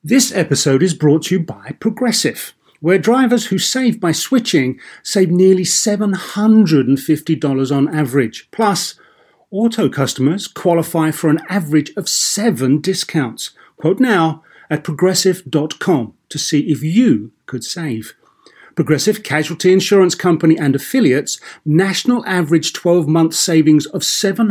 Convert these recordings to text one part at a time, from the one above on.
This episode is brought to you by Progressive, where drivers who save by switching save nearly $750 on average. Plus, auto customers qualify for an average of 7 discounts. Quote now at progressive.com to see if you could save. Progressive Casualty Insurance Company and affiliates, national average 12-month savings of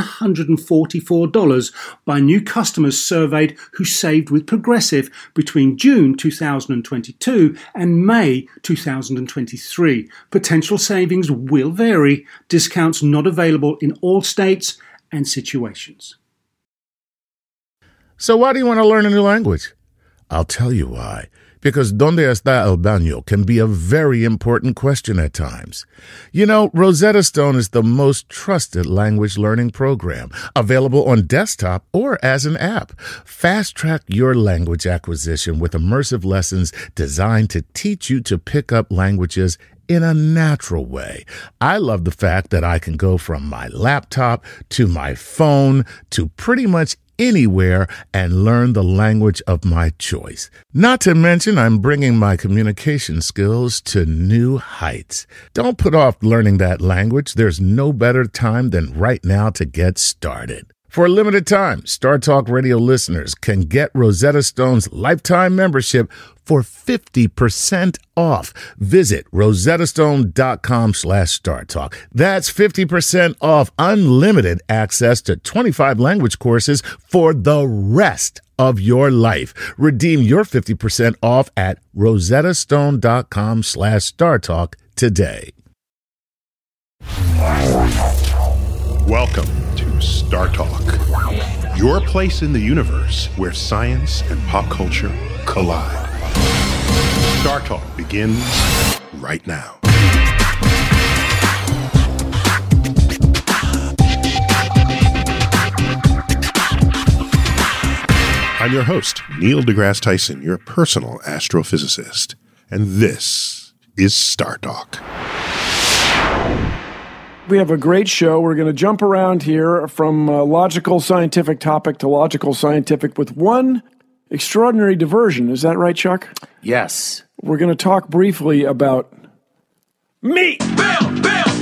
$744 by new customers surveyed who saved with Progressive between June 2022 and May 2023. Potential savings will vary. Discounts not available in all states and situations. So why do you want to learn a new language? I'll tell you why. Because ¿Dónde está el baño? Can be a very important question at times. You know, Rosetta Stone is the most trusted language learning program, available on desktop or as an app. Fast-track your language acquisition with immersive lessons designed to teach you to pick up languages in a natural way. I love the fact that I can go from my laptop to my phone to pretty much anywhere and learn the language of my choice. Not to mention, I'm bringing my communication skills to new heights. Don't put off learning that language. There's no better time than right now to get started. For a limited time, Star Talk Radio listeners can get Rosetta Stone's lifetime membership for 50% off. Visit rosettastone.com/StarTalk. That's 50% off unlimited access to 25 language courses for the rest of your life. Redeem your 50% off at rosettastone.com/StarTalk today. Welcome to Star Talk, your place in the universe where science and pop culture collide. Star Talk begins right now. I'm your host, Neil deGrasse Tyson, your personal astrophysicist, and this is Star Talk. We have a great show. We're going to jump around here from logical scientific topic to logical scientific with one extraordinary diversion. Is that right, Chuck? Yes. We're going to talk briefly about meat. Bill.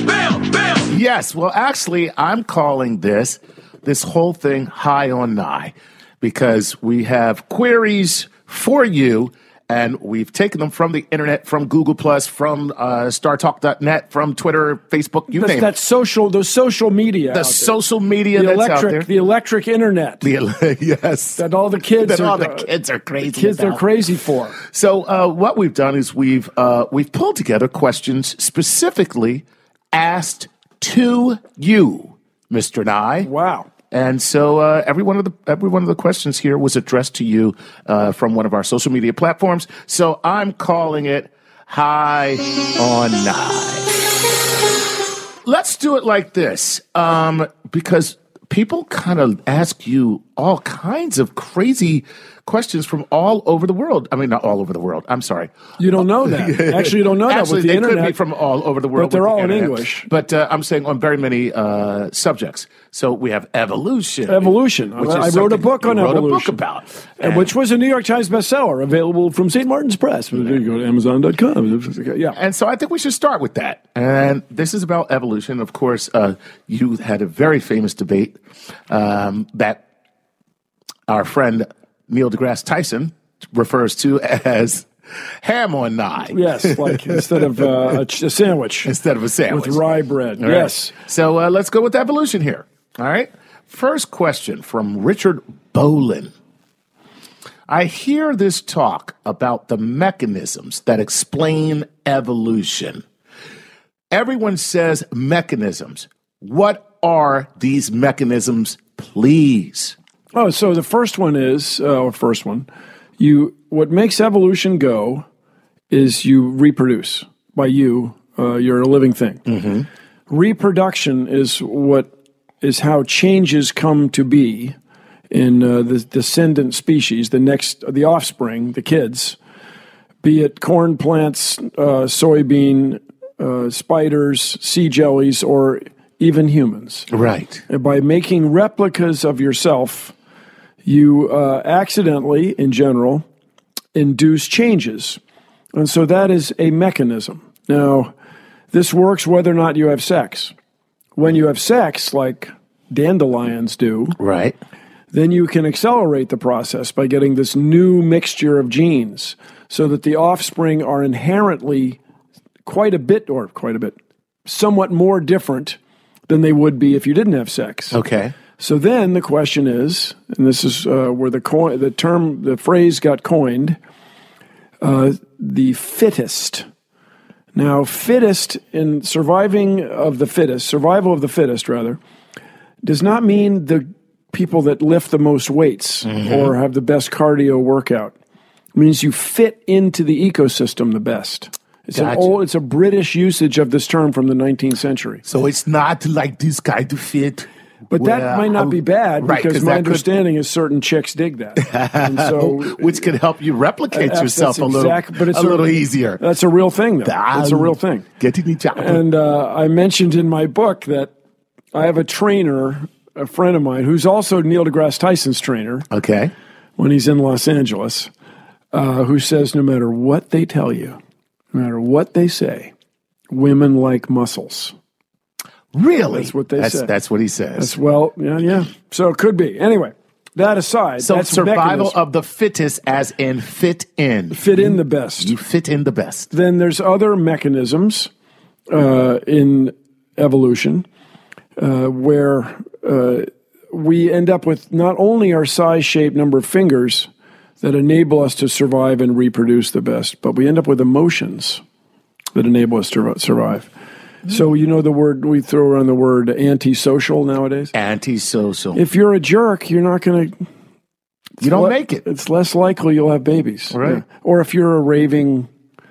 Yes. Well, actually, I'm calling this whole thing high on nigh because we have queries for you. And we've taken them from the internet, from Google+, from StarTalk.net, from Twitter, Facebook, you name it. That's social, the social media. The social media that's out there. The electric internet. Yes. That all the kids are crazy The kids about. are crazy for. So what we've done is we've pulled together questions specifically asked to you, Mr. Nye. Wow. And so every one of the questions here was addressed to you from one of our social media platforms. So I'm calling it High on Nigh. Let's do it like this, because people kind of ask you all kinds of crazy questions from all over the world. I mean, not all over the world. I'm sorry. You don't know that. Actually, you don't know that with the internet. Could be from all over the world. But they're all in internet. English. But I'm saying on very many subjects. So we have evolution. Evolution. I wrote a book on evolution. Wrote a book about. Which was a New York Times bestseller, available from St. Martin's Press. You go to Amazon.com. Yeah. And so I think we should start with that. And this is about evolution. Of course, you had a very famous debate that our friend Neil deGrasse Tyson refers to as ham on nigh. Yes, like instead of a sandwich. Instead of a sandwich. With rye bread. All yes. Right. So let's go with evolution here. All right. First question from Richard Bolin. I hear this talk about the mechanisms that explain evolution. Everyone says mechanisms. What are these mechanisms, please? Oh, so the first one is, what makes evolution go is you reproduce. By you, you're a living thing. Mm-hmm. Reproduction is how changes come to be in the descendant species, the offspring, the kids, be it corn plants, soybean, spiders, sea jellies, or even humans. Right. And by making replicas of yourself, you accidentally, in general, induce changes. And so that is a mechanism. Now, this works whether or not you have sex. When you have sex, like dandelions do, Right. then you can accelerate the process by getting this new mixture of genes so that the offspring are inherently somewhat more different than they would be if you didn't have sex. Okay. So then the question is, and this is where the phrase got coined, the fittest. Now, fittest in survival of the fittest, rather, does not mean the people that lift the most weights or have the best cardio workout. It means you fit into the ecosystem the best. It's a British usage of this term from the 19th century. So it's not like this guy to fit. But that might not be bad, right, because my understanding is certain chicks dig that. And so, which can help you replicate yourself a little easier. That's a real thing, though. That's a real thing. Getting each other. And I mentioned in my book that I have a trainer, a friend of mine, who's also Neil deGrasse Tyson's trainer. Okay. When he's in Los Angeles, who says no matter what they tell you, no matter what they say, women like muscles. Really? That's what they say. That's what he says. Yeah. So it could be. Anyway, that aside, so that's survival mechanism. of the fittest, as in fit in. Fit in the best. You fit in the best. Then there's other mechanisms in evolution where we end up with not only our size, shape, number of fingers that enable us to survive and reproduce the best, but we end up with emotions that enable us to survive. So you know the word, we throw around the word antisocial nowadays? Antisocial. If you're a jerk, you're not going to... You don't make it. It's less likely you'll have babies. Right. Yeah. Or if you're a raving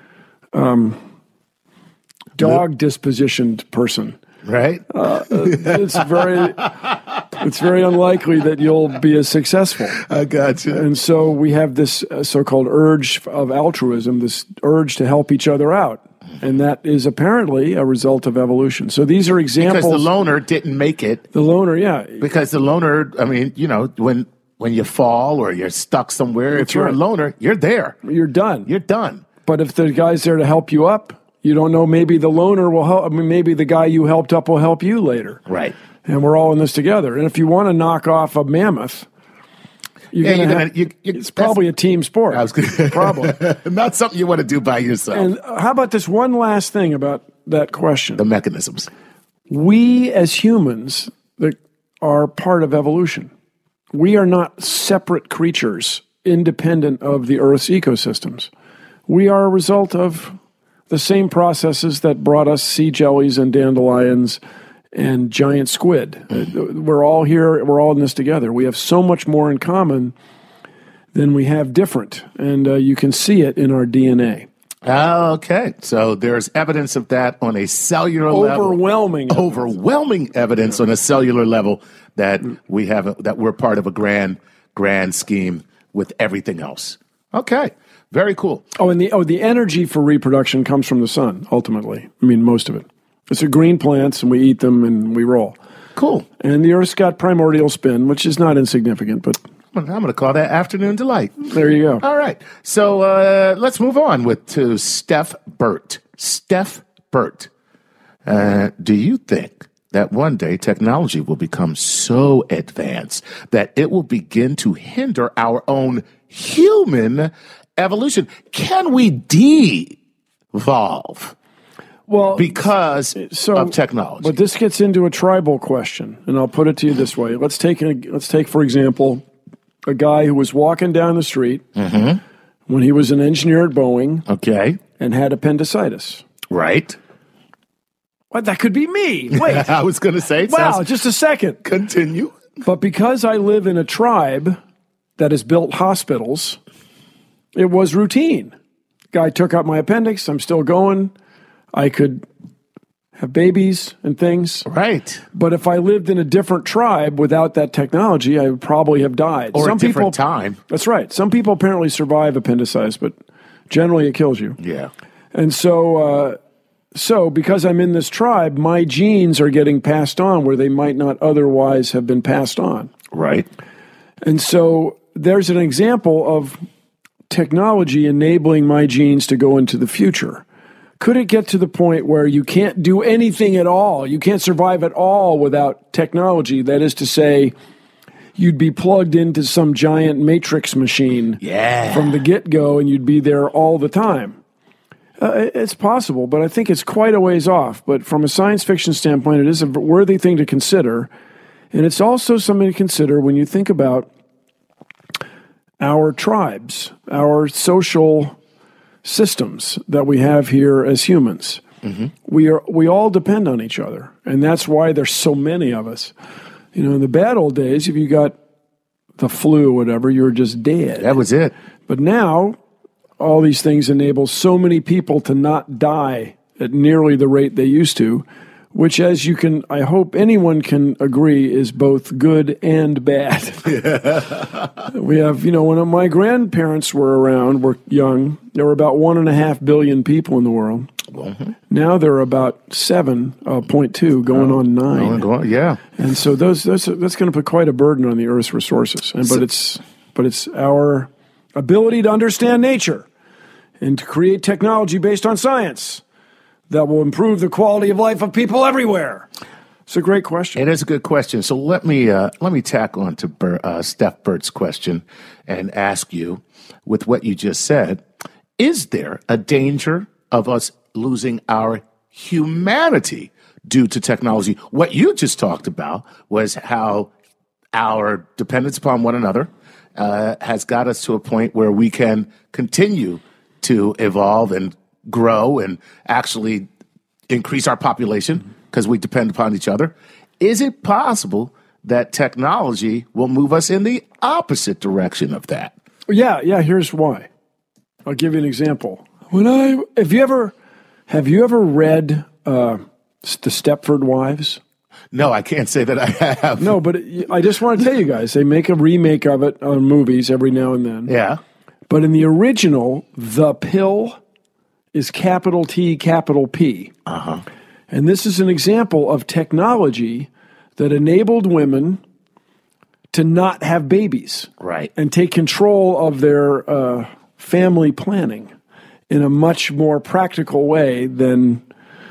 dog dispositioned person. Right. It's very unlikely that you'll be as successful. I got you. And so we have this so-called urge of altruism, this urge to help each other out. And that is apparently a result of evolution. So these are examples. Because the loner didn't make it. The loner, yeah. Because the loner, I mean, you know, when you fall or you're stuck somewhere, if you're a loner, you're there. You're done. You're done. But if the guy's there to help you up, you don't know, maybe the loner will help. I mean, maybe the guy you helped up will help you later. Right. And we're all in this together. And if you want to knock off a mammoth, it's probably a team sport. I was gonna, probably. Not something you want to do by yourself. And how about this one last thing about that question? The mechanisms. We as humans are part of evolution. We are not separate creatures independent of the Earth's ecosystems. We are a result of the same processes that brought us sea jellies and dandelions and giant squid. We're all here. We're all in this together. We have so much more in common than we have different. And you can see it in our DNA. Okay. So there's evidence of that on a cellular level. Overwhelming evidence on a cellular level that we have, that we're part of a grand scheme with everything else. Okay. Very cool. And the energy for reproduction comes from the sun, ultimately. I mean, most of it. It's green plants, and we eat them, and we roll. Cool. And the Earth's got primordial spin, which is not insignificant, but... I'm going to call that afternoon delight. There you go. All right. So let's move on to Steph Burt. Steph Burt, do you think that one day technology will become so advanced that it will begin to hinder our own human evolution? Can we de-evolve? Well, because of technology. But this gets into a tribal question, and I'll put it to you this way. Let's take, for example, a guy who was walking down the street when he was an engineer at Boeing. Okay. And had appendicitis. Right. What? That could be me. Wait. I was going to say. Wow, just a second. Continue. But because I live in a tribe that has built hospitals, it was routine. Guy took out my appendix. I'm still going. I could have babies and things. Right. But if I lived in a different tribe without that technology, I would probably have died. Or a different time. That's right. Some people apparently survive appendicitis, but generally it kills you. Yeah. And so because I'm in this tribe, my genes are getting passed on where they might not otherwise have been passed on. Right. And so there's an example of technology enabling my genes to go into the future? Could it get to the point where you can't do anything at all? You can't survive at all without technology. That is to say, you'd be plugged into some giant matrix machine from the get-go, and you'd be there all the time. It's possible, but I think it's quite a ways off. But from a science fiction standpoint, it is a worthy thing to consider. And it's also something to consider when you think about our tribes, our social systems that we have here as humans. Mm-hmm. We all depend on each other, and that's why there's so many of us. You know, in the bad old days, if you got the flu or whatever, you were just dead. That was it. But now, all these things enable so many people to not die at nearly the rate they used to, which, as you can, I hope anyone can agree, is both good and bad. We have, you know, when my grandparents were around, were young, there were about 1.5 billion people in the world. Mm-hmm. Now there are about 7.2, going on 9. Yeah. And so that's going to put quite a burden on the Earth's resources. But it's our ability to understand nature and to create technology based on science that will improve the quality of life of people everywhere. It's a great question. It is a good question. So let me tack on to Steph Burt's question and ask you, with what you just said, is there a danger of us losing our humanity due to technology? What you just talked about was how our dependence upon one another has got us to a point where we can continue to evolve and grow and actually increase our population because we depend upon each other. Is it possible that technology will move us in the opposite direction of that? Yeah. Here's why. I'll give you an example. Have you ever read The Stepford Wives? No, I can't say that I have. No, but I just want to tell you guys, they make a remake of it on movies every now and then. Yeah. But in the original, the pill is capital T, capital P. Uh-huh. And this is an example of technology that enabled women to not have babies. Right. And take control of their family planning in a much more practical way than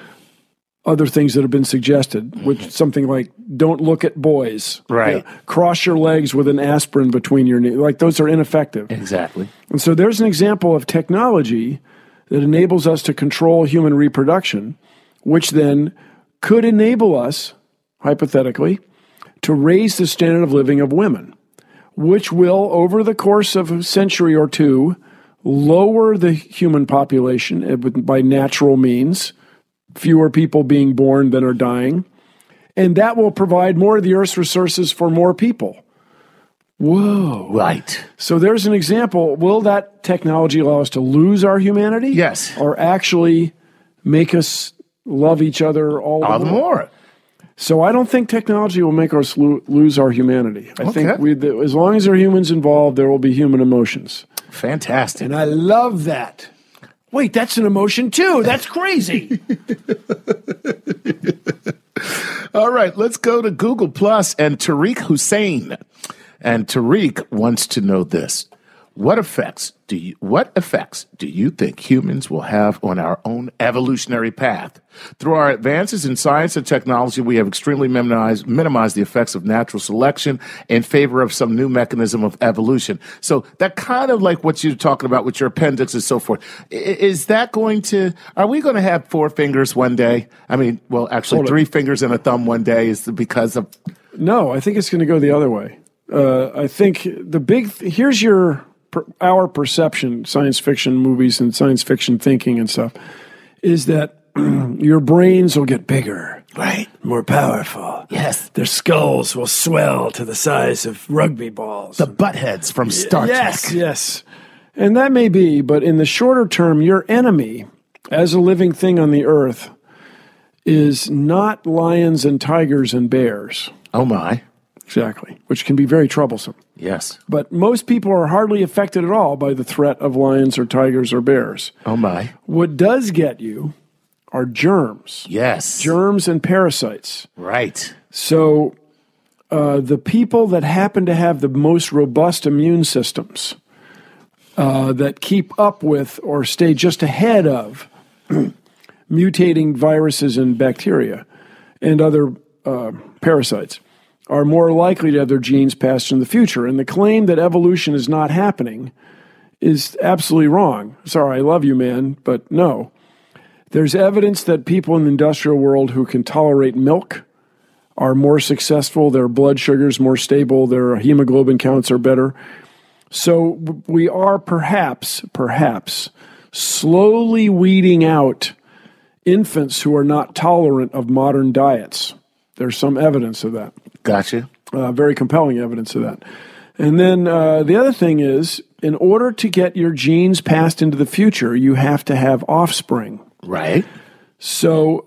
other things that have been suggested, which something like don't look at boys. Right. Cross your legs with an aspirin between your knees. Like those are ineffective. Exactly. And so there's an example of technology that enables us to control human reproduction, which then could enable us, hypothetically, to raise the standard of living of women, which will, over the course of a century or two, lower the human population by natural means, fewer people being born than are dying, and that will provide more of the Earth's resources for more people. Whoa. Right. So there's an example. Will that technology allow us to lose our humanity? Yes. Or actually make us love each other all the more? So I don't think technology will make us lose our humanity. I think as long as there are humans involved, there will be human emotions. Fantastic. And I love that. Wait, that's an emotion too. That's crazy. All right, let's go to Google Plus and Tariq Hussein. And Tariq wants to know this. What effects do you think humans will have on our own evolutionary path? Through our advances in science and technology, we have extremely minimized the effects of natural selection in favor of some new mechanism of evolution. So that kind of like what you're talking about with your appendix and so forth. Is that are we going to have 4 fingers one day? I mean, well, actually 3 fingers and a thumb one day is because of... No, I think it's going to go the other way. I think here's our perception, science fiction movies and science fiction thinking and stuff, is that your brains will get bigger. Right. More powerful. Yes. Their skulls will swell to the size of rugby balls. The buttheads from Star Trek. Yes. And that may be, but in the shorter term, your enemy, as a living thing on the earth, is not lions and tigers and bears. Oh, my. Exactly, which can be very troublesome. Yes. But most people are hardly affected at all by the threat of lions or tigers or bears. Oh, my. What does get you are germs. Yes. Germs and parasites. Right. So the people that happen to have the most robust immune systems that keep up with or stay just ahead of mutating viruses and bacteria and other parasites are more likely to have their genes passed in the future. And the claim that evolution is not happening is absolutely wrong. Sorry, I love you, man, but no. There's evidence that people in the industrial world who can tolerate milk are more successful, their blood sugar's more stable, their hemoglobin counts are better. So we are perhaps slowly weeding out infants who are not tolerant of modern diets. There's some evidence of that. Gotcha. Very compelling evidence of that. And then the other thing is, in order to get your genes passed into the future, you have to have offspring. Right. So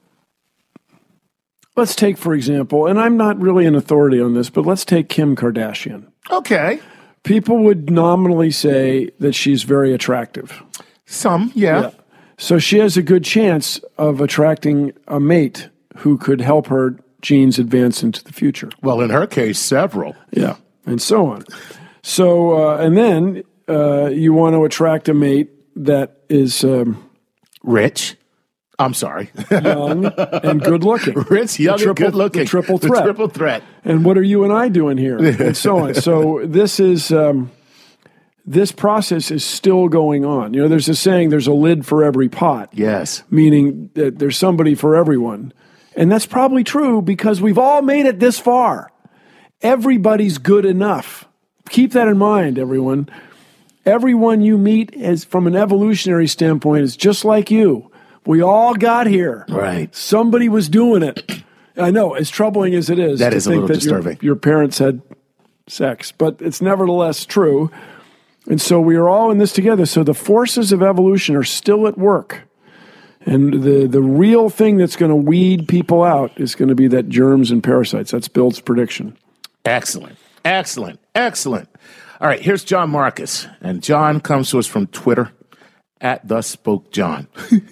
let's take, for example, and I'm not really an authority on this, but let's take Kim Kardashian. Okay. People would nominally say that she's very attractive. Some, yeah. So she has a good chance of attracting a mate who could help her genes advance into the future. Well, in her case, several. Yeah, and so on. So, and then you want to attract a mate that is rich. I'm sorry. Young and good looking. Rich, young, and good looking. The triple threat. The triple threat. And what are you and I doing here? And so on. So this is this process is still going on. You know, there's a saying, there's a lid for every pot. Yes. Meaning that there's somebody for everyone. And that's probably true because we've all made it this far. Everybody's good enough. Keep that in mind, everyone. Everyone you meet is, from an evolutionary standpoint, is just like you. We all got here. Right. Somebody was doing it. I know, as troubling as it is. That is a little disturbing. Your parents had sex, but it's nevertheless true. And so we are all in this together. So the forces of evolution are still at work. And the real thing that's going to weed people out is going to be that germs and parasites. That's Bill's prediction. Excellent. Excellent. Excellent. All right, here's John Marcus. And John comes to us from Twitter, @ThusSpokeJohn.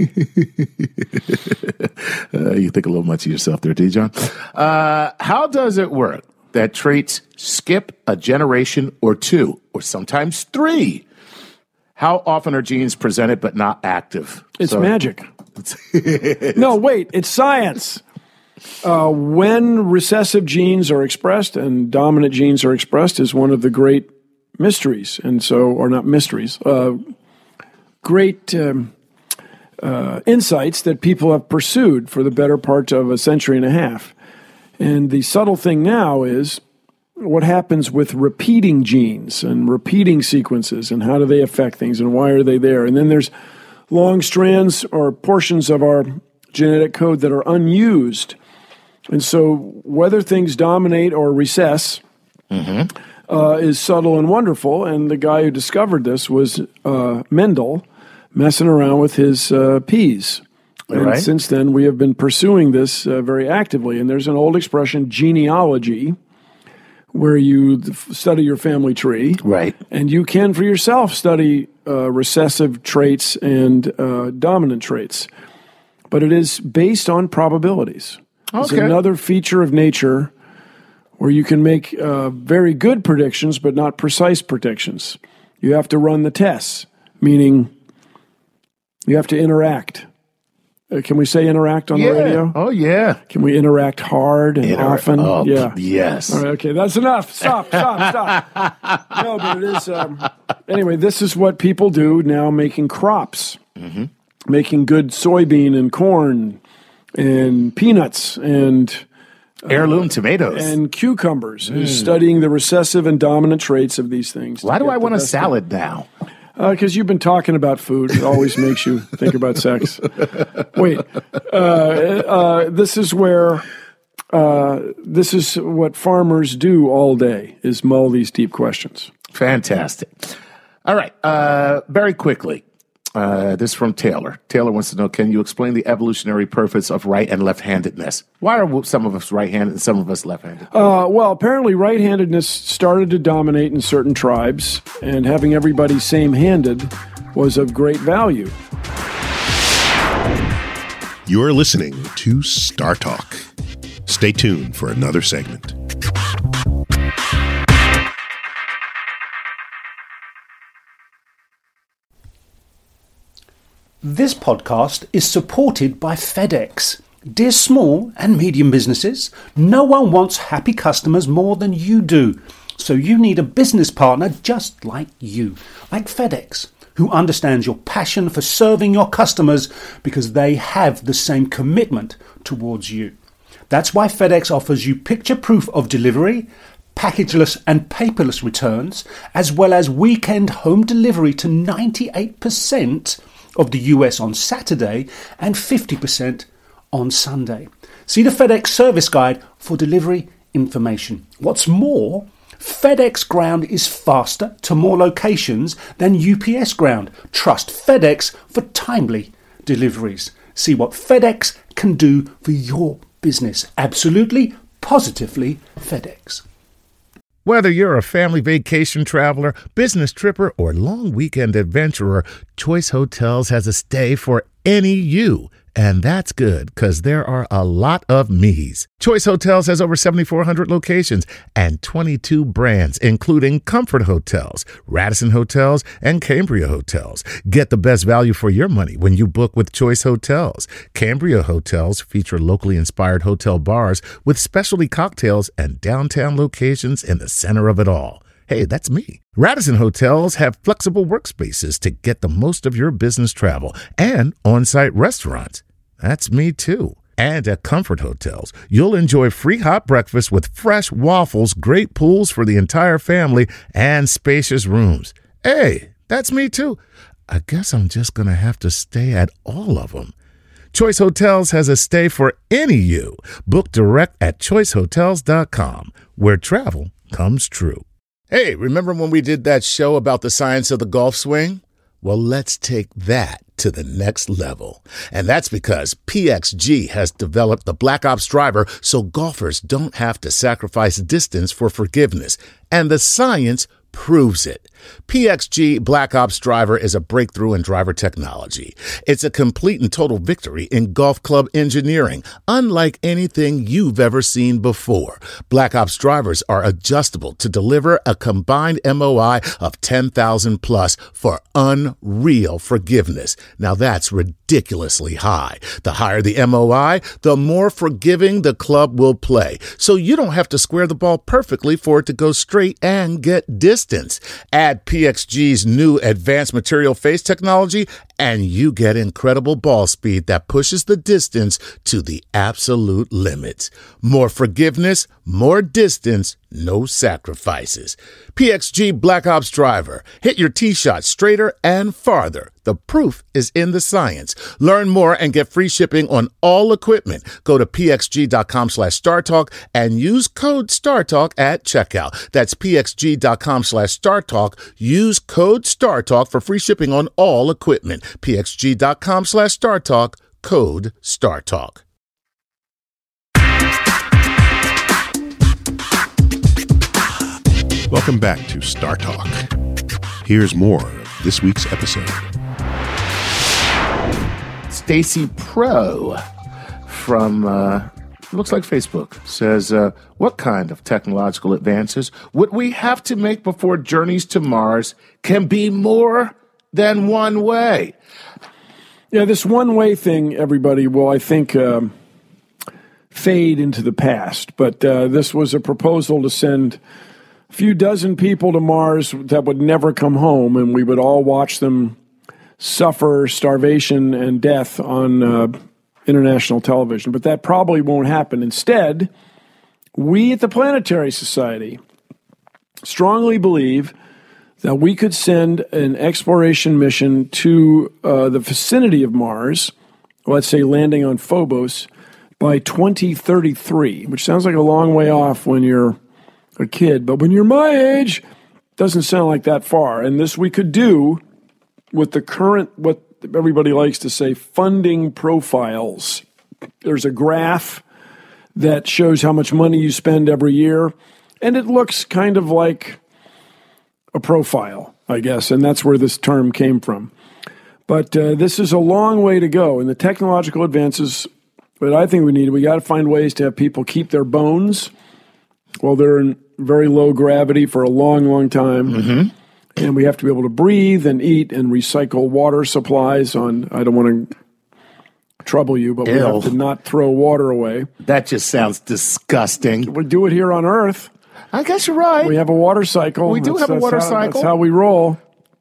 You think a little much of yourself there, D. John. How does it work that traits skip a generation or two, or sometimes three? How often are genes presented but not active? It's magic. No, wait, it's science. When recessive genes are expressed and dominant genes are expressed is one of the great mysteries. And so, or not mysteries, great insights that people have pursued for the better part of a century and a half. And the subtle thing now is what happens with repeating genes and repeating sequences, and how do they affect things, and why are they there? And then there's long strands or portions of our genetic code that are unused. And so whether things dominate or recess is subtle and wonderful. And the guy who discovered this was Mendel, messing around with his peas. And since then, we have been pursuing this very actively. And there's an old expression, genealogy, where you study your family tree. Right. And you can, for yourself, study recessive traits and dominant traits. But it is based on probabilities. It's another feature of nature where you can make very good predictions, but not precise predictions. You have to run the tests, meaning you have to interact. Can we say interact on the radio? Oh, yeah. Can we interact hard and often? Oh, yeah. Yes. All right, okay, that's enough. Stop. No, but it is. Anyway, this is what people do now, making crops, making good soybean and corn and peanuts and heirloom tomatoes and cucumbers, is studying the recessive and dominant traits of these things. Why do I want a salad now? Because you've been talking about food. It always makes you think about sex. Wait, this is where, this is what farmers do all day, is mull these deep questions. Fantastic. All right, very quickly. This is from Taylor. Taylor wants to know, can you explain the evolutionary purpose of right and left-handedness? Why are some of us right-handed and some of us left-handed? Well, apparently right-handedness started to dominate in certain tribes, and having everybody same-handed was of great value. You're listening to Star Talk. Stay tuned for another segment. This podcast is supported by FedEx. Dear small and medium businesses, no one wants happy customers more than you do. So you need a business partner just like you, like FedEx, who understands your passion for serving your customers because they have the same commitment towards you. That's why FedEx offers you picture proof of delivery, packageless and paperless returns, as well as weekend home delivery to 98% of the US on Saturday and 50% on Sunday. See the FedEx service guide for delivery information. What's more, FedEx Ground is faster to more locations than UPS Ground. Trust FedEx for timely deliveries. See what FedEx can do for your business. Absolutely, positively FedEx. Whether you're a family vacation traveler, business tripper, or long weekend adventurer, Choice Hotels has a stay for any you. And that's good, because there are a lot of me's. Choice Hotels has over 7,400 locations and 22 brands, including Comfort Hotels, Radisson Hotels, and Cambria Hotels. Get the best value for your money when you book with Choice Hotels. Cambria Hotels feature locally inspired hotel bars with specialty cocktails and downtown locations in the center of it all. Hey, that's me. Radisson Hotels have flexible workspaces to get the most of your business travel and on-site restaurants. That's me too. And at Comfort Hotels, you'll enjoy free hot breakfast with fresh waffles, great pools for the entire family, and spacious rooms. Hey, that's me too. I guess I'm just going to have to stay at all of them. Choice Hotels has a stay for any you. Book direct at choicehotels.com, where travel comes true. Hey, remember when we did that show about the science of the golf swing? Well, let's take that to the next level. And that's because PXG has developed the Black Ops driver so golfers don't have to sacrifice distance for forgiveness. And the science proves it. PXG Black Ops driver is a breakthrough in driver technology. It's a complete and total victory in golf club engineering, unlike anything you've ever seen before. Black Ops drivers are adjustable to deliver a combined MOI of 10,000 plus for unreal forgiveness. Now that's ridiculously high. The higher the MOI, the more forgiving the club will play. So you don't have to square the ball perfectly for it to go straight and get distance. Add PXG's new advanced material face technology, and you get incredible ball speed that pushes the distance to the absolute limits. More forgiveness, more distance, no sacrifices. PXG Black Ops driver. Hit your tee shot straighter and farther. The proof is in the science. Learn more and get free shipping on all equipment. Go to pxg.com/StarTalk and use code StarTalk at checkout. That's pxg.com/StarTalk. Use code StarTalk for free shipping on all equipment. pxg.com/StarTalk, code StarTalk. Welcome back to Star Talk. Here's more of this week's episode. Stacy Pro from, looks like Facebook, says, what kind of technological advances would we have to make before journeys to Mars can be more than one way? Yeah, this one-way thing, everybody, will, I think, fade into the past. But this was a proposal to send a few dozen people to Mars that would never come home, and we would all watch them suffer starvation and death on international television. But that probably won't happen. Instead, we at the Planetary Society strongly believe that we could send an exploration mission to the vicinity of Mars, let's say landing on Phobos, by 2033, which sounds like a long way off when you're a kid, but when you're my age, doesn't sound like that far. And this we could do with the current, what everybody likes to say, funding profiles. There's a graph that shows how much money you spend every year, and it looks kind of like a profile, I guess, and that's where this term came from. But this is a long way to go, and the technological advances that I think we got to find ways to have people keep their bones while they're in very low gravity for a long, long time. Mm-hmm. And we have to be able to breathe and eat and recycle water supplies on, I don't want to trouble you, but we have to not throw water away. That just sounds disgusting. We do it here on Earth. I guess you're right. We have a water cycle. We do have a water cycle. That's how we roll.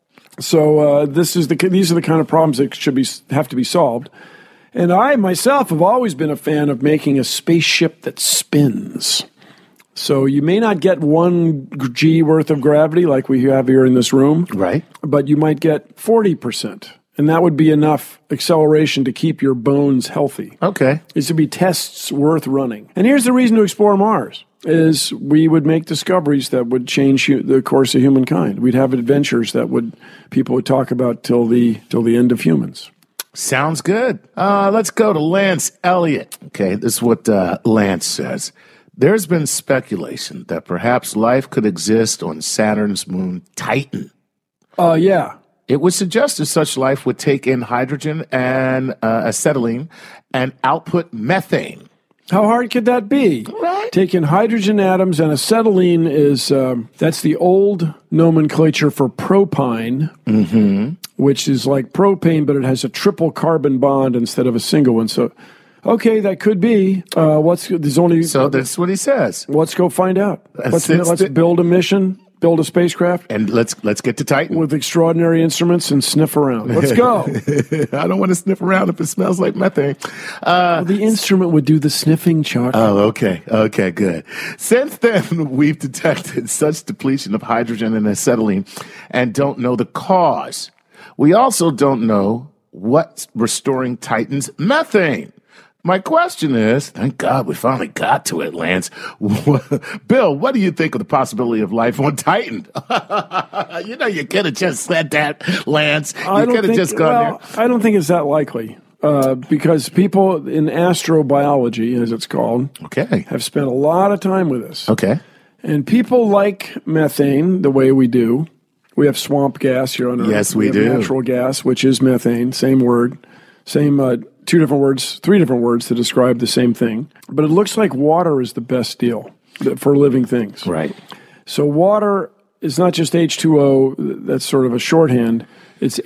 So these are the kind of problems that have to be solved. And I myself have always been a fan of making a spaceship that spins. So you may not get 1 G worth of gravity like we have here in this room, Right. but you might get 40%. And that would be enough acceleration to keep your bones healthy. Okay. These would be tests worth running. And here's the reason to explore Mars, is we would make discoveries that would change the course of humankind. We'd have adventures that people would talk about till the end of humans. Sounds good. Let's go to Lance Elliott. Okay, this is what Lance says. There's been speculation that perhaps life could exist on Saturn's moon Titan. Yeah. It was suggested such life would take in hydrogen and acetylene and output methane. How hard could that be? Right. Taking hydrogen atoms and acetylene is, that's the old nomenclature for propine, which is like propane, but it has a triple carbon bond instead of a single one. So, okay, that could be. So that's what he says. Let's go find out. Let's Since build a mission, build a spacecraft. And let's get to Titan. With extraordinary instruments and sniff around. Let's go. I don't want to sniff around if it smells like methane. The instrument would do the sniffing, Chuck. Oh, okay. Okay, good. Since then, we've detected such depletion of hydrogen and acetylene and don't know the cause. We also don't know what's restoring Titan's methane. My question is, thank God we finally got to it, Lance. Bill, what do you think of the possibility of life on Titan? You could have just said that, Lance. You could have just gone there. I don't think it's that likely because people in astrobiology, as it's called, have spent a lot of time with this. Okay. And people like methane the way we do. We have swamp gas here on Earth. Yes, we do. Natural gas, which is methane, same word, same 3 different words to describe the same thing. But it looks like water is the best deal for living things. Right. So water is not just H2O, that's sort of a shorthand. It's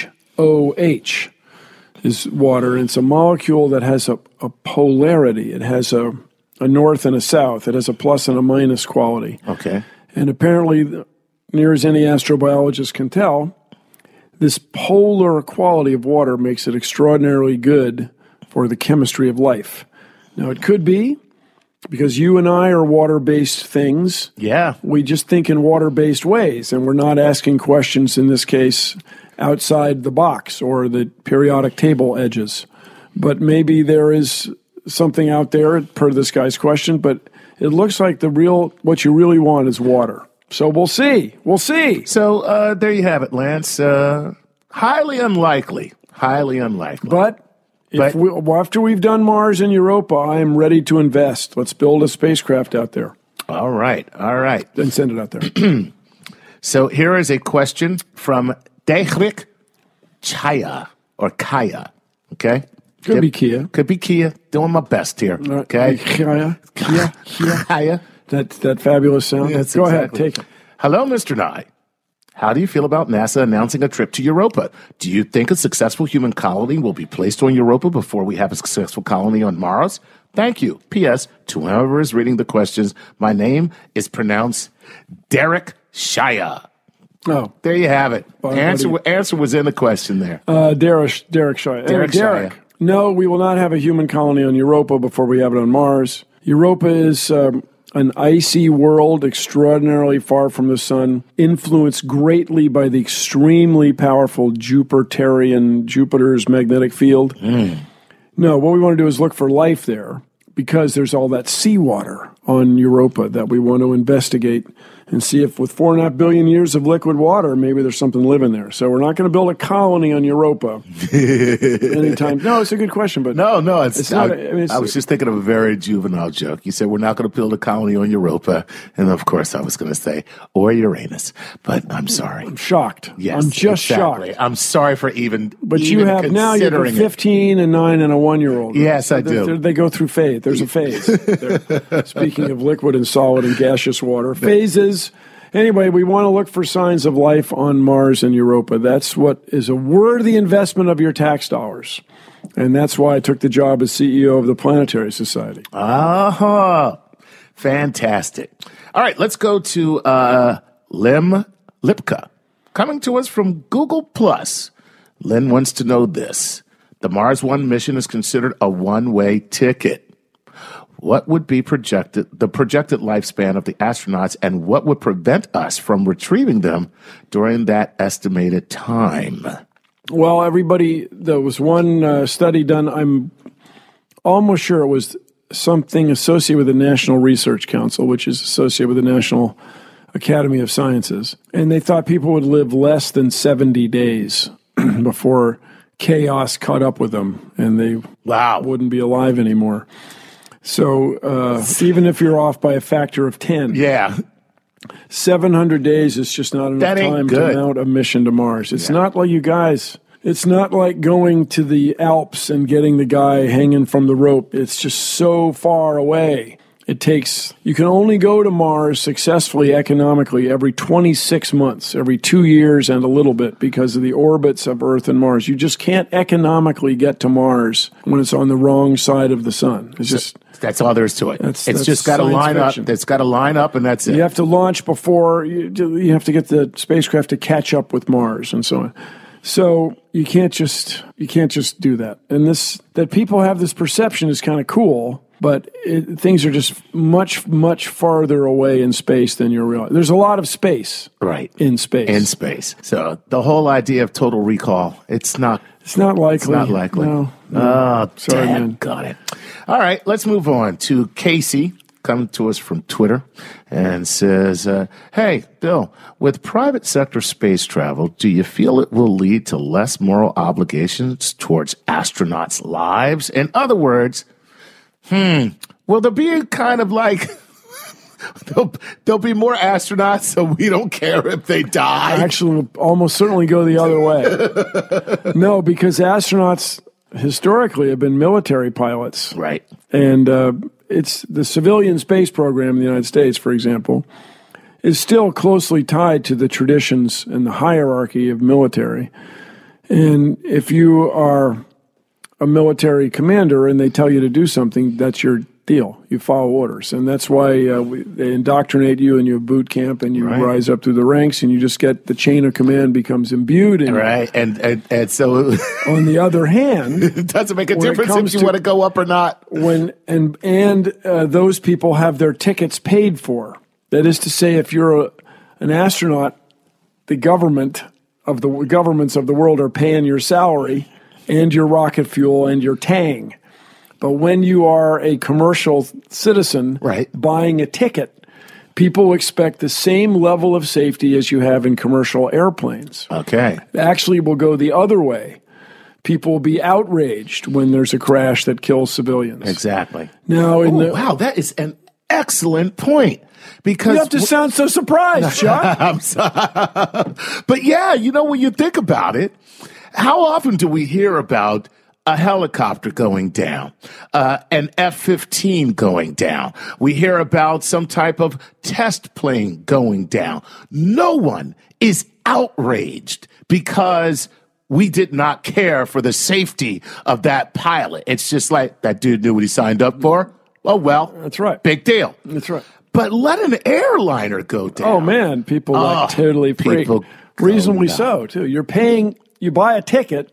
HOH is water, and it's a molecule that has a polarity. It has a north and a south. It has a plus and a minus quality. Okay. And apparently, near as any astrobiologist can tell, this polar quality of water makes it extraordinarily good for the chemistry of life. Now, it could be because you and I are water-based things. Yeah. We just think in water-based ways, and we're not asking questions, in this case, outside the box or the periodic table edges. But maybe there is something out there, per this guy's question, but it looks like what you really want is water. So we'll see. We'll see. So there you have it, Lance. Highly unlikely. Highly unlikely. But after we've done Mars and Europa, I am ready to invest. Let's build a spacecraft out there. All right. Then send it out there. So here is a question from Dechrik Chaya or Kaya. Okay? Could be Kia. Could be Kia. Doing my best here. Okay? Kia. That fabulous sound. Yes, Go exactly. ahead, take it. Hello, Mr. Nye. How do you feel about NASA announcing a trip to Europa? Do you think a successful human colony will be placed on Europa before we have a successful colony on Mars? Thank you. P.S. To whoever is reading the questions, my name is pronounced Derek Shaya. Oh, there you have it. Answer was in the question there. Derek Shaya. Derek Shaya. No, we will not have a human colony on Europa before we have it on Mars. Europa is an icy world, extraordinarily far from the sun, influenced greatly by the extremely powerful Jupiter's magnetic field. No, what we want to do is look for life there because there's all that seawater on Europa that we want to investigate and see if with 4.5 billion years of liquid water, maybe there's something living there. So we're not going to build a colony on Europa anytime. No, it's a good question, but no, it's not. I was just thinking of a very juvenile joke. You said we're not going to build a colony on Europa, and of course I was going to say or Uranus, but I'm sorry. I'm shocked. Yes, I'm just exactly. shocked. I'm sorry for even. But even you have now. You have a 15, a 9, and a 1-year-old. Yes, I do. They go through phase. There's a phase. Speaking of liquid and solid and gaseous water, phases. Anyway, we want to look for signs of life on Mars and Europa. That's what is a worthy investment of your tax dollars. And that's why I took the job as CEO of the Planetary Society. Fantastic. All right, let's go to Lim Lipka, coming to us from Google+. Lynn wants to know this. The Mars One mission is considered a one-way ticket. What would be the projected lifespan of the astronauts, and what would prevent us from retrieving them during that estimated time? Well, there was one study done. I'm almost sure it was something associated with the National Research Council, which is associated with the National Academy of Sciences. And they thought people would live less than 70 days before chaos caught up with them and they wouldn't be alive anymore. So even if you're off by a factor of 10, 700 days is just not enough time to mount a mission to Mars. It's not like you guys. It's not like going to the Alps and getting the guy hanging from the rope. It's just so far away. You can only go to Mars successfully economically every 26 months, every 2 years and a little bit because of the orbits of Earth and Mars. You just can't economically get to Mars when it's on the wrong side of the sun. It's just... That's all there is to it. It's just got to line up. It's got to line up, and that's it. You have to launch before you have to get the spacecraft to catch up with Mars and so on. So you can't just do that. And that people have this perception is kind of cool, but things are just much, much farther away in space than you realize. There's a lot of space, in space. In space. So the whole idea of total recall, it's not likely. It's not likely. No. Oh, sorry, man. Got it. All right, let's move on to Casey, coming to us from Twitter, and says, hey, Bill, with private sector space travel, do you feel it will lead to less moral obligations towards astronauts' lives? In other words, will there be kind of like... There'll be more astronauts, so we don't care if they die? Actually, will almost certainly go the other way. No, because astronauts historically have been military pilots. Right. And it's the civilian space program in the United States, for example, is still closely tied to the traditions and the hierarchy of military. And if you are a military commander and they tell you to do something, that's your deal. You follow orders. And that's why they indoctrinate you and you have boot camp and you rise up through the ranks and you just get the chain of command becomes imbued in you. And so on the other hand, it doesn't make a difference if you want to go up or not. Those people have their tickets paid for. That is to say, if you're an astronaut, the governments of the world are paying your salary and your rocket fuel and your tang. But when you are a commercial citizen buying a ticket, people expect the same level of safety as you have in commercial airplanes. Okay. Actually, will go the other way. People will be outraged when there's a crash that kills civilians. Exactly. Now, wow, that is an excellent point. Because you have to sound so surprised, Chuck. I'm sorry. But yeah, when you think about it, how often do we hear about a helicopter going down, an F-15 going down? We hear about some type of test plane going down. No one is outraged because we did not care for the safety of that pilot. It's just like that dude knew what he signed up for. Oh, well. That's right. Big deal. That's right. But let an airliner go down. Oh, man. People totally freak. Reasonably so, too. You buy a ticket.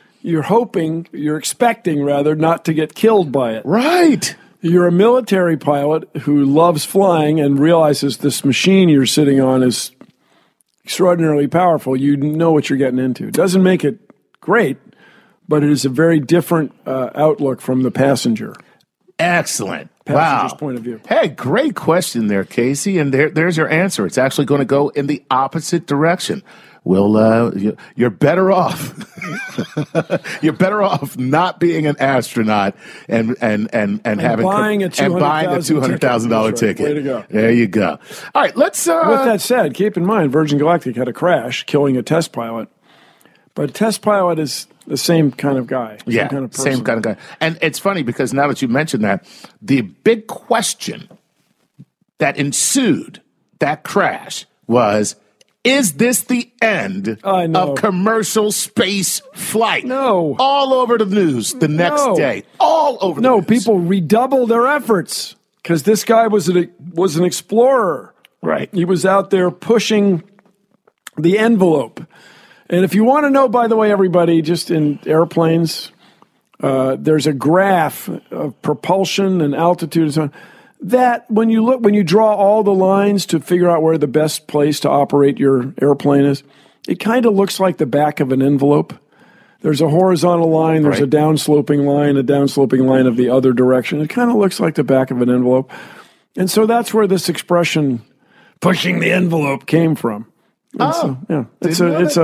You're expecting not to get killed by it. Right. You're a military pilot who loves flying and realizes this machine you're sitting on is extraordinarily powerful. You know what you're getting into. It doesn't make it great, but it is a very different outlook from the passenger. Excellent. Passenger's point of view. Hey, great question there, Casey. And there's your answer. It's actually going to go in the opposite direction. Well, you're better off. You're better off not being an astronaut and buying a $200,000 ticket. Way to go. There you go. All right, let's. With that said, keep in mind Virgin Galactic had a crash, killing a test pilot. But a test pilot is the same kind of guy. Same kind of guy. And it's funny because now that you mentioned that, the big question that ensued that crash was, is this the end of commercial space flight? No. All over the news the next day. All over the news. People redoubled their efforts because this guy was an explorer. Right. He was out there pushing the envelope. And if you want to know, by the way, everybody, just in airplanes, there's a graph of propulsion and altitude and so on. That when you draw all the lines to figure out where the best place to operate your airplane is, it kind of looks like the back of an envelope. There's a horizontal line, there's a downsloping line of the other direction. It kind of looks like the back of an envelope. And so that's where this expression, pushing the envelope, came from. It's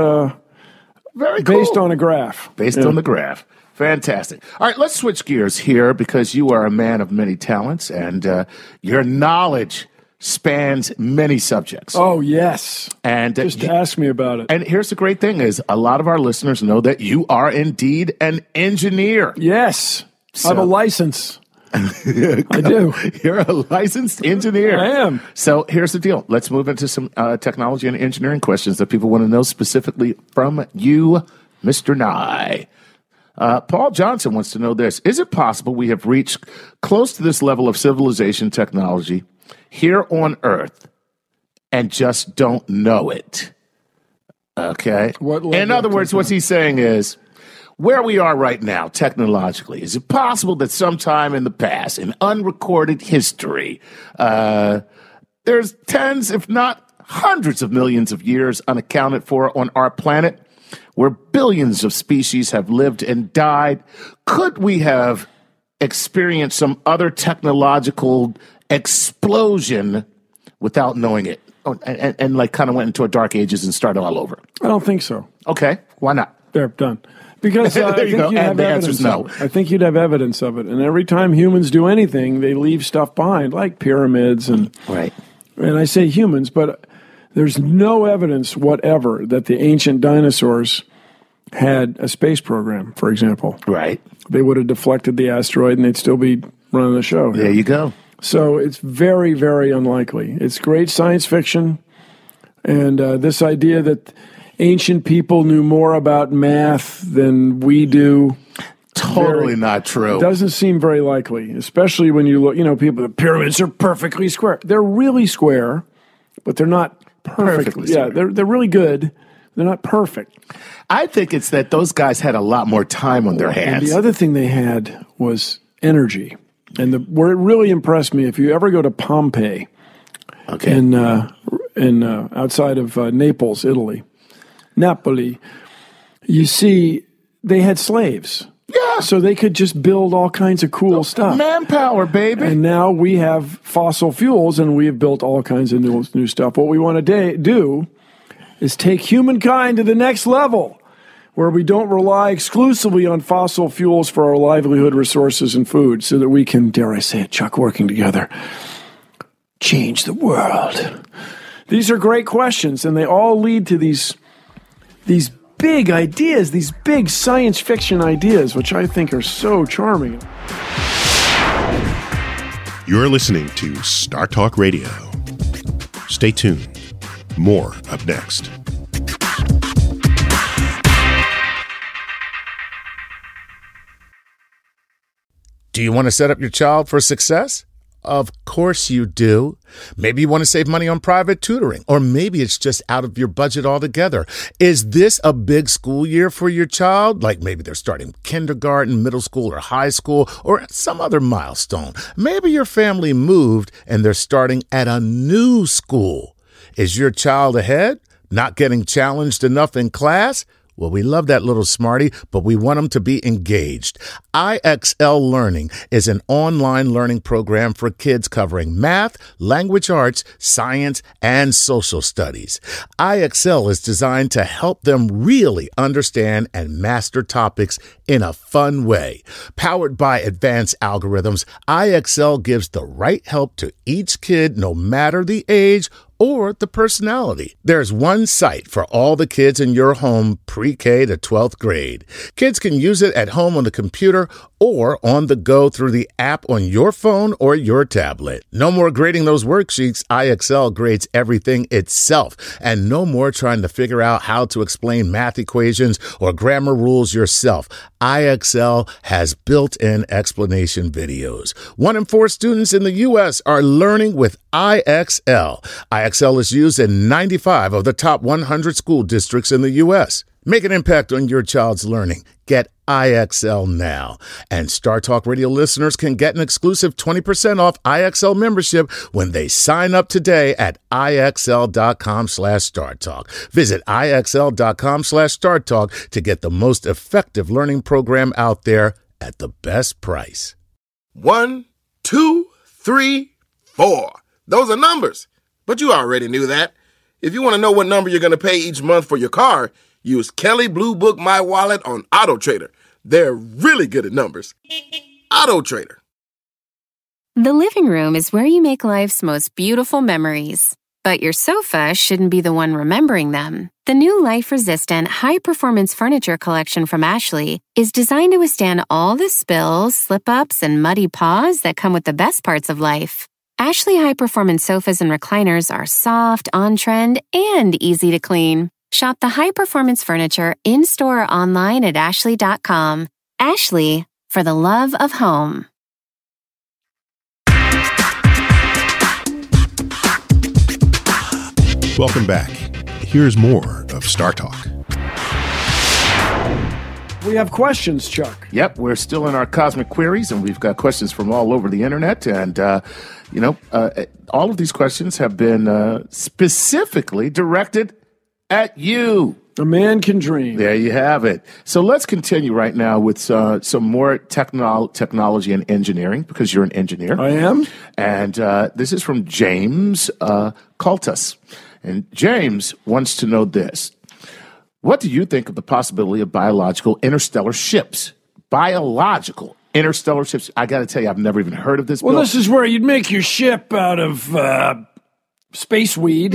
very cool. Based on a graph. Based on the graph. Fantastic. All right, let's switch gears here because you are a man of many talents and your knowledge spans many subjects. Oh, yes. And just ask me about it. And here's the great thing is a lot of our listeners know that you are indeed an engineer. Yes. I have a license. I do. You're a licensed engineer. I am. So here's the deal. Let's move into some technology and engineering questions that people want to know specifically from you, Mr. Nye. Paul Johnson wants to know this. Is it possible we have reached close to this level of civilization technology here on Earth and just don't know it? Okay. In other words, what he's saying is, where we are right now, technologically, is it possible that sometime in the past, in unrecorded history, there's tens, if not hundreds of millions of years unaccounted for on our planet, where billions of species have lived and died? Could we have experienced some other technological explosion without knowing it? And like kind of went into a dark ages and started all over? I don't think so. Okay. Why not? There, done. Because I think you'd have evidence of it. I think you'd have evidence of it. And every time humans do anything, they leave stuff behind, like pyramids and right. And I say humans, but there's no evidence whatever that the ancient dinosaurs had a space program, for example. Right. They would have deflected the asteroid and they'd still be running the show. There you go. So it's very, very unlikely. It's great science fiction. And this idea that ancient people knew more about math than we do. Totally not true. Doesn't seem very likely, especially when you look, the pyramids are perfectly square. They're really square, but they're not perfectly. Yeah, they're really good. They're not perfect. I think it's that those guys had a lot more time on their hands. And the other thing they had was energy. And where it really impressed me, if you ever go to Pompeii, in outside of Naples, Italy, Napoli, you see they had slaves. Yeah. So they could just build all kinds of cool stuff. Manpower, baby. And now we have fossil fuels and we have built all kinds of new stuff. What we want to do is take humankind to the next level where we don't rely exclusively on fossil fuels for our livelihood, resources, and food so that we can, dare I say it, Chuck, working together, change the world. These are great questions, and they all lead to these big ideas, these big science fiction ideas, which I think are so charming. You're listening to Star Talk Radio. Stay tuned. More up next. Do you want to set up your child for success? Of course you do. Maybe you want to save money on private tutoring, or maybe it's just out of your budget altogether. Is this a big school year for your child? Like maybe they're starting kindergarten, middle school, or high school, or some other milestone. Maybe your family moved and they're starting at a new school. Is your child ahead? Not getting challenged enough in class? Well, we love that little smarty, but we want them to be engaged. IXL Learning is an online learning program for kids covering math, language arts, science, and social studies. IXL is designed to help them really understand and master topics in a fun way. Powered by advanced algorithms, IXL gives the right help to each kid no matter the age or the personality. There's one site for all the kids in your home pre-K to 12th grade. Kids can use it at home on the computer or on the go through the app on your phone or your tablet. No more grading those worksheets. IXL grades everything itself. And no more trying to figure out how to explain math equations or grammar rules yourself. IXL has built-in explanation videos. 1 in 4 students in the U.S. are learning with IXL. IXL is used in 95 of the top 100 school districts in the U.S. Make an impact on your child's learning. Get IXL now. And Star Talk Radio listeners can get an exclusive 20% off IXL membership when they sign up today at IXL.com/StarTalk. Visit IXL.com/StarTalk to get the most effective learning program out there at the best price. 1, 2, 3, 4. Those are numbers. But you already knew that. If you want to know what number you're going to pay each month for your car, use Kelley Blue Book My Wallet on AutoTrader. They're really good at numbers. AutoTrader. The living room is where you make life's most beautiful memories. But your sofa shouldn't be the one remembering them. The new life-resistant, high-performance furniture collection from Ashley is designed to withstand all the spills, slip-ups, and muddy paws that come with the best parts of life. Ashley high-performance sofas and recliners are soft, on-trend, and easy to clean. Shop the high-performance furniture in-store or online at ashley.com. Ashley, for the love of home. Welcome back. Here's more of Star Talk. We have questions, Chuck. Yep, we're still in our cosmic queries, and we've got questions from all over the internet. And, all of these questions have been specifically directed at you. A man can dream. There you have it. So let's continue right now with some more technology and engineering, because you're an engineer. I am. And this is from James Cultus. And James wants to know this. What do you think of the possibility of biological interstellar ships? Biological interstellar ships. I got to tell you, I've never even heard of this. Well, this is where you'd make your ship out of space weed.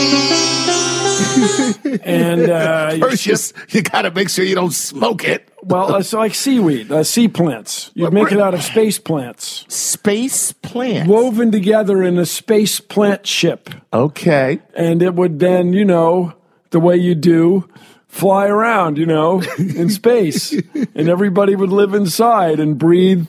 And first, you got to make sure you don't smoke it. Well, it's like seaweed, sea plants. You'd make it out of space plants. Space plants? Woven together in a space plant ship. Okay. And it would then, the way you do, fly around, in space. And everybody would live inside and breathe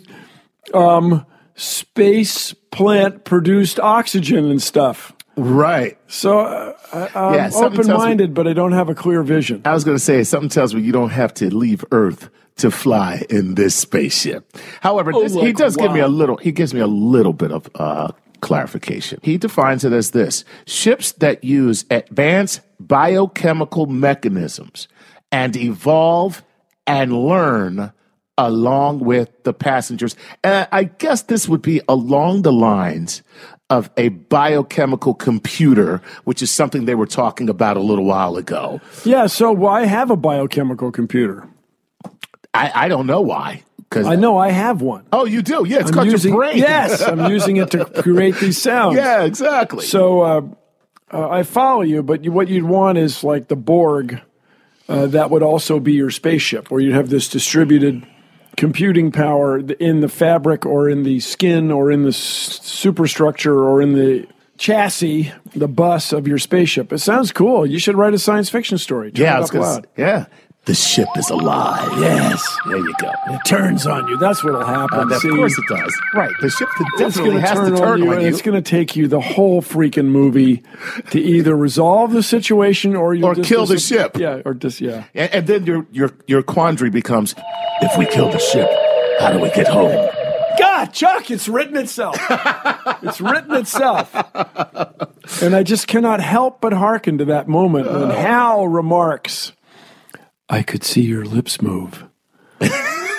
space plant-produced oxygen and stuff. Right. So I'm open-minded, but I don't have a clear vision. I was going to say, something tells me you don't have to leave Earth to fly in this spaceship. However, he gives me a little bit of clarification. He defines it as this: ships that use advanced biochemical mechanisms and evolve and learn along with the passengers. And I guess this would be along the lines of a biochemical computer, which is something they were talking about a little while ago. Yeah, so why have a biochemical computer? I don't know why. I know I have one. Oh, you do? Yeah, it's called your brain. Yes, I'm using it to create these sounds. Yeah, exactly. So I follow you, but what you'd want is like the Borg. That would also be your spaceship, where you'd have this distributed computing power in the fabric or in the skin or in the superstructure or in the chassis, the bus of your spaceship. It sounds cool. You should write a science fiction story. Yeah, the ship is alive. Yes. There you go. It turns on you. That's what'll happen. Of course it does. Right. The ship definitely has to turn on you. It's going to take you the whole freaking movie to either resolve the situation or kill the ship. Yeah, or just And then your quandary becomes, if we kill the ship, how do we get home? God, Chuck, it's written itself. It's written itself. And I just cannot help but hearken to that moment when Hal remarks, I could see your lips move.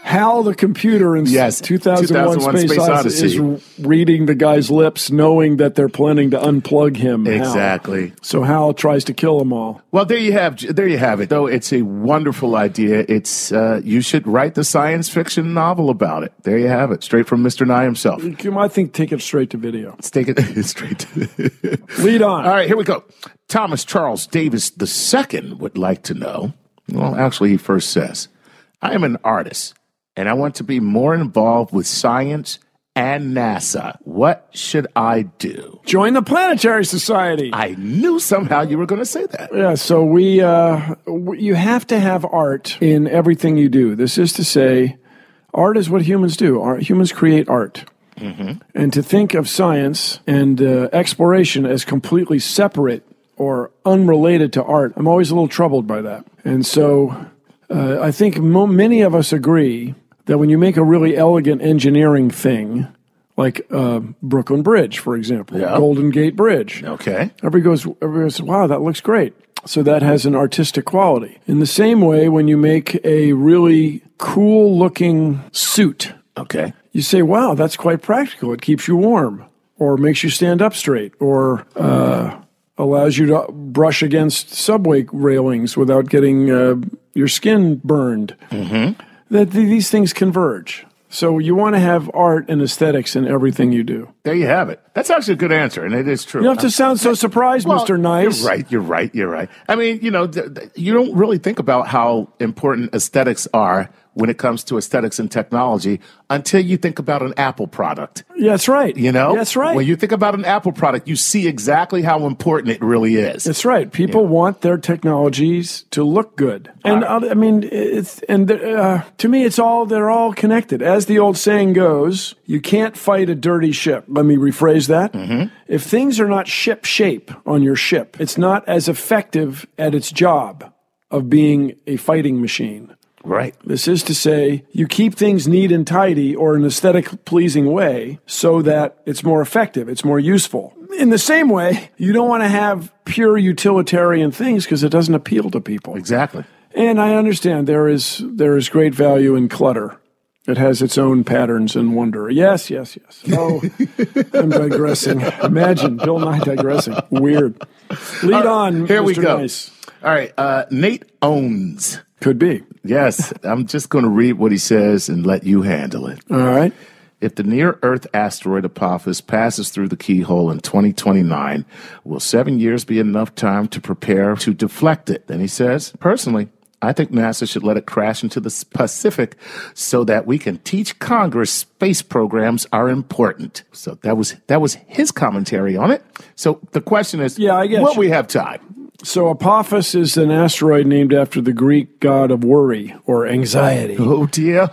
Hal the computer in Yes, 2001 Space Odyssey is reading the guy's lips, knowing that they're planning to unplug him. Exactly. Hal. So Hal tries to kill them all. Well, there you have it. Though it's a wonderful idea. It's you should write the science fiction novel about it. There you have it, straight from Mr. Nye himself. I think take it straight to video. Let's take it straight to Lead on. All right, here we go. Thomas Charles Davis II would like to know. Well, actually, he first says, I am an artist, and I want to be more involved with science and NASA. What should I do? Join the Planetary Society. I knew somehow you were going to say that. Yeah, so you have to have art in everything you do. This is to say, art is what humans do. Humans create art. Mm-hmm. And to think of science and exploration as completely separate or unrelated to art, I'm always a little troubled by that. And so I think many of us agree that when you make a really elegant engineering thing, like Brooklyn Bridge, for example, Golden Gate Bridge. Okay. Everybody goes, wow, that looks great. So that has an artistic quality. In the same way, when you make a really cool-looking suit, okay, you say, wow, that's quite practical. It keeps you warm, or makes you stand up straight, or allows you to brush against subway railings without getting your skin burned. Mm-hmm. That these things converge. So you want to have art and aesthetics in everything you do. There you have it. That's actually a good answer, and it is true. You don't have to sound so surprised, Mr. Nice. You're right. I mean, you don't really think about how important aesthetics are when it comes to aesthetics and technology until you think about an Apple product. Yeah, that's right. That's right. When you think about an Apple product, you see exactly how important it really is. That's right. People want their technologies to look good. And I mean, to me, they're all connected. As the old saying goes, you can't fight a dirty ship. Let me rephrase that. Mm-hmm. If things are not ship shape on your ship, it's not as effective at its job of being a fighting machine. Right. This is to say, you keep things neat and tidy or an aesthetic pleasing way so that it's more effective, it's more useful. In the same way, you don't want to have pure utilitarian things because it doesn't appeal to people. Exactly. And I understand there is great value in clutter. It has its own patterns and wonder. Yes. Oh, I'm digressing. Imagine Bill Nye digressing. Weird. Lead on, here Mr. we go. Nice. All right. Nate Owens. Could be. Yes. I'm just going to read what he says and let you handle it. All right. If the near-Earth asteroid Apophis passes through the keyhole in 2029, will 7 years be enough time to prepare to deflect it? Then he says, personally, I think NASA should let it crash into the Pacific so that we can teach Congress space programs are important. So that was his commentary on it. So the question is, will we have time? So Apophis is an asteroid named after the Greek god of worry or anxiety. Oh, dear.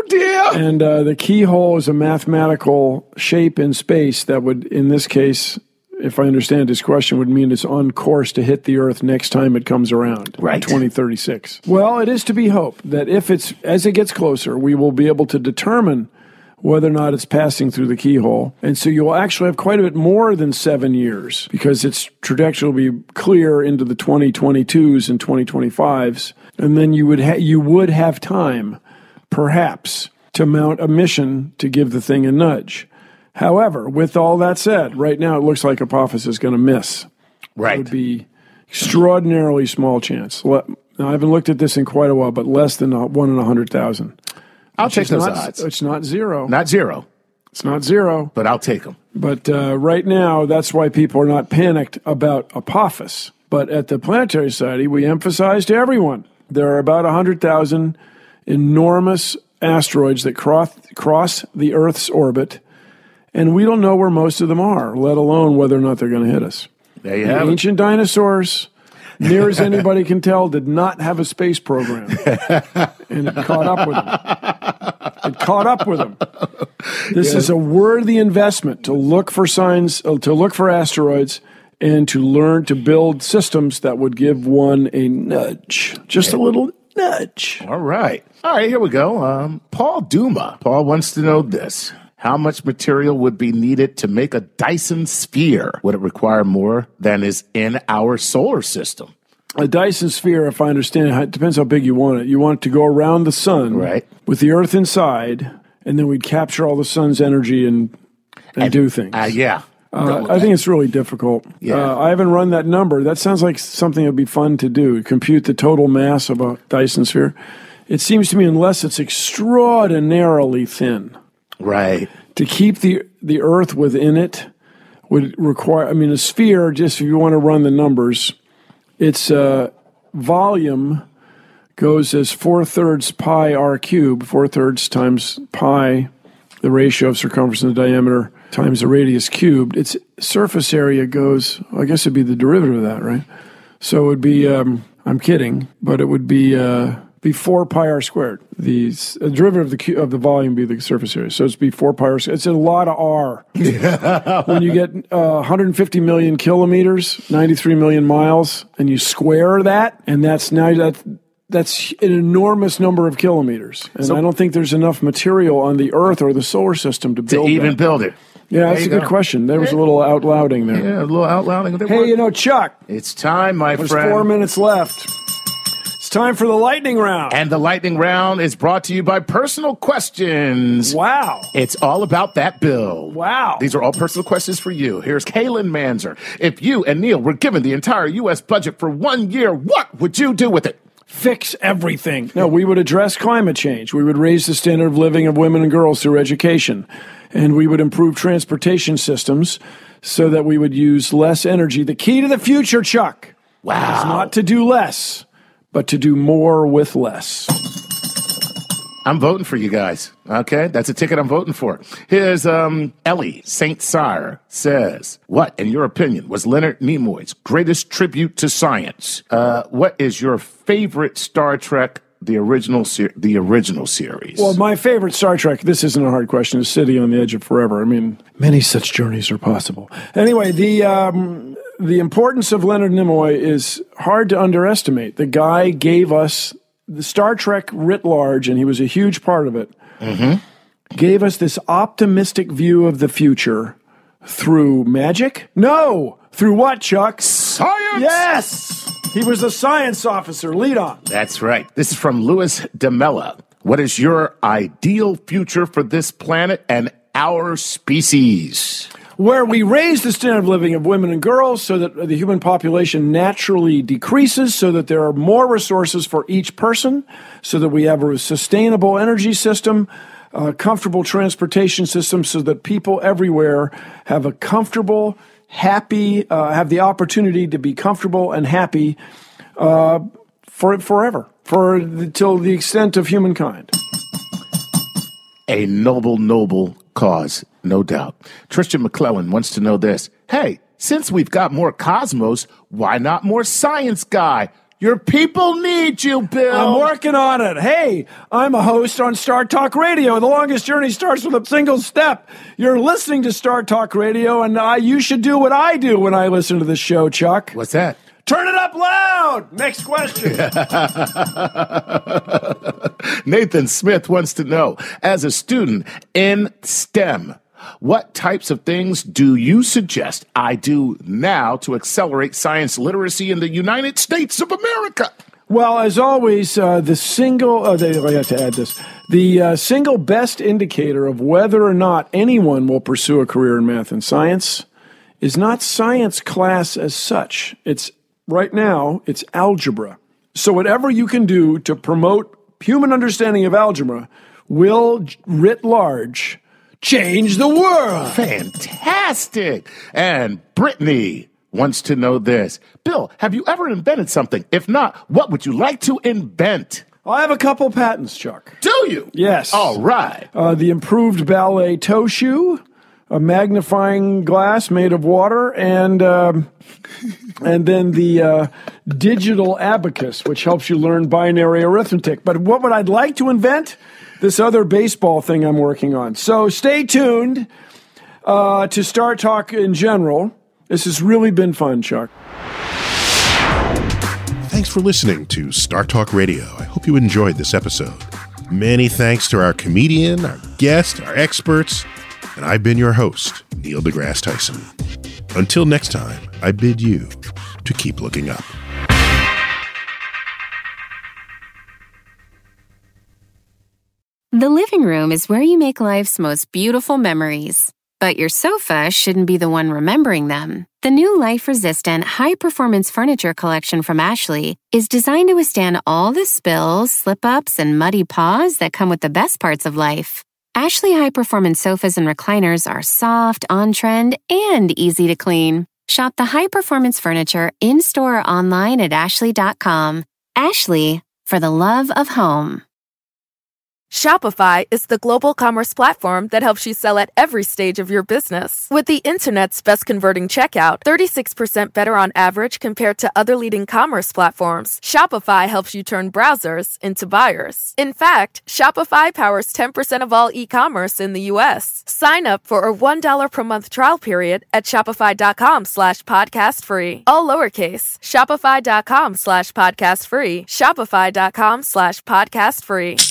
And the keyhole is a mathematical shape in space that would, in this case, if I understand his question, would mean it's on course to hit the Earth next time it comes around, right? 2036. Well, it is to be hoped that as it gets closer, we will be able to determine whether or not it's passing through the keyhole. And so you'll actually have quite a bit more than 7 years because its trajectory will be clear into the 2022s and 2025s. And then you would have time, perhaps, to mount a mission to give the thing a nudge. However, with all that said, right now it looks like Apophis is going to miss. Right. It would be extraordinarily small chance. Now, I haven't looked at this in quite a while, but less than 1 in 100,000. I'll take those odds. It's not zero. Not zero. It's not zero. But I'll take them. But right now, that's why people are not panicked about Apophis. But at the Planetary Society, we emphasize to everyone, there are about 100,000 enormous asteroids that cross the Earth's orbit, and we don't know where most of them are, let alone whether or not they're going to hit us. There you have it. Ancient dinosaurs, near as anybody can tell, did not have a space program. And it caught up with them. This is a worthy investment to look for signs, to look for asteroids, and to learn to build systems that would give one a nudge. Just a little nudge. All right, here we go. Paul Duma. Paul wants to know this. How much material would be needed to make a Dyson sphere? Would it require more than is in our solar system? A Dyson sphere, if I understand it, depends how big you want it. You want it to go around the sun Right. with the Earth inside, and then we'd capture all the sun's energy and do things. Yeah. I think it's really difficult. Yeah. I haven't run that number. That sounds like something that would be fun to do, compute the total mass of a Dyson sphere. It seems to me, unless it's extraordinarily thin, Right. to keep the Earth within it would require, a sphere, just if you want to run the numbers, its volume goes as 4/3 pi r cubed, 4/3 times pi, the ratio of circumference and diameter, times the radius cubed. Its surface area goes, I guess it'd be the derivative of that, right? So it would be, I'm kidding, but it would be 4 pi r squared. The derivative of the volume would be the surface area. So it'd be 4 pi r squared. It's a lot of R. When you get 150 million kilometers, 93 million miles, and you square that, and that's an enormous number of kilometers. And I don't think there's enough material on the Earth or the solar system to build it. Yeah, that's a good question. There was a little outlouding there. Yeah, a little outlouding. Hey, Chuck. It's time, my There's friend. 4 minutes left. It's time for the lightning round. And the lightning round is brought to you by Personal Questions. Wow. It's all about that bill. Wow. These are all personal questions for you. Here's Kaylin Manzer. If you and Neil were given the entire U.S. budget for 1 year, what would you do with it? Fix everything. No, we would address climate change. We would raise the standard of living of women and girls through education. And we would improve transportation systems so that we would use less energy. The key to the future, Chuck, is not to do less, but to do more with less. I'm voting for you guys. Okay, that's a ticket I'm voting for. Here's Ellie St. Cyr says, what, in your opinion, was Leonard Nimoy's greatest tribute to science? What is your favorite Star Trek, the original series? Well, my favorite Star Trek, this isn't a hard question, is City on the Edge of Forever. Many such journeys are possible. Anyway, the importance of Leonard Nimoy is hard to underestimate. The guy gave us the Star Trek writ large, and he was a huge part of it, gave us this optimistic view of the future through magic? No! Through what, Chuck? Science! Yes! He was a science officer. Lead on. That's right. This is from Louis DeMella. What is your ideal future for this planet and our species? Where we raise the standard of living of women and girls so that the human population naturally decreases, so that there are more resources for each person, so that we have a sustainable energy system, a comfortable transportation system, so that people everywhere have a comfortable, happy, have the opportunity to be comfortable and happy forever, till the extent of humankind. A noble cause, no doubt. Tristan McClellan wants to know this. Hey, since we've got more Cosmos, why not more Science Guy? Your people need you, Bill. I'm working on it. Hey, I'm a host on Star Talk Radio. The longest journey starts with a single step. You're listening to Star Talk Radio, and you should do what I do when I listen to this show, Chuck. What's that? Turn it up loud. Next question. Nathan Smith wants to know, as a student in STEM, what types of things do you suggest I do now to accelerate science literacy in the United States of America? Well, as always, I have to add this. The single best indicator of whether or not anyone will pursue a career in math and science is not science class as such. Right now, it's algebra. So whatever you can do to promote human understanding of algebra will, writ large, change the world. Fantastic. And Brittany wants to know this. Bill, have you ever invented something? If not, what would you like to invent? I have a couple patents, Chuck. Do you? Yes. All right. The improved ballet toe shoe, a magnifying glass made of water, and then the digital abacus, which helps you learn binary arithmetic. But what would I like to invent? This other baseball thing I'm working on. So stay tuned to Star Talk in general. This has really been fun, Chuck. Thanks for listening to Star Talk Radio. I hope you enjoyed this episode. Many thanks to our comedian, our guest, our experts, and I've been your host, Neil deGrasse Tyson. Until next time, I bid you to keep looking up. The living room is where you make life's most beautiful memories. But your sofa shouldn't be the one remembering them. The new life-resistant, high-performance furniture collection from Ashley is designed to withstand all the spills, slip-ups, and muddy paws that come with the best parts of life. Ashley high-performance sofas and recliners are soft, on-trend, and easy to clean. Shop the high-performance furniture in-store or online at ashley.com. Ashley, for the love of home. Shopify is the global commerce platform that helps you sell at every stage of your business. With the internet's best converting checkout, 36% better on average compared to other leading commerce platforms, Shopify helps you turn browsers into buyers. In fact, Shopify powers 10% of all e-commerce in the U.S. Sign up for a $1 per month trial period at shopify.com/podcast free. All lowercase, shopify.com/podcast free, shopify.com/podcast free.